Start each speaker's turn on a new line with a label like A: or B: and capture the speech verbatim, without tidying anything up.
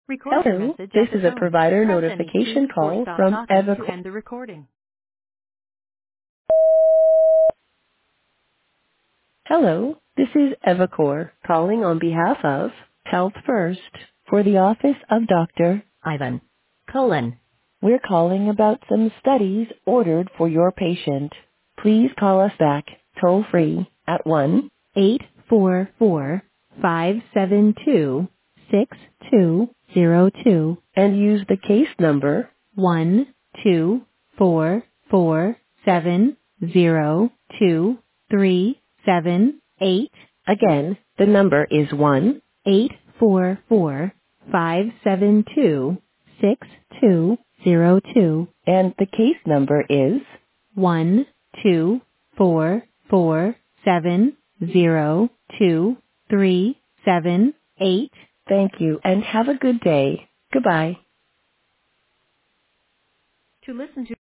A: Record your
B: Hello,
A: message
B: this
A: at the
B: is a
A: tone.
B: provider
A: Press any
B: notification
A: key or
B: call
A: stop
B: from
A: talking to
B: Evacor.
A: end the recording.
B: Hello, this is Evacor calling on behalf of Health First for the office of Doctor Ivan Colon. We're calling about some studies ordered for your patient. Please call us back toll free at one eight four four, five seven two, six two zero two and use the case number one two four four seven zero two three seven eight. Again, the number is one eight four four five seven two six two zero two and the case number is one two four four seven zero two three seven eight. Thank you and have a good day. Goodbye.
A: To listen to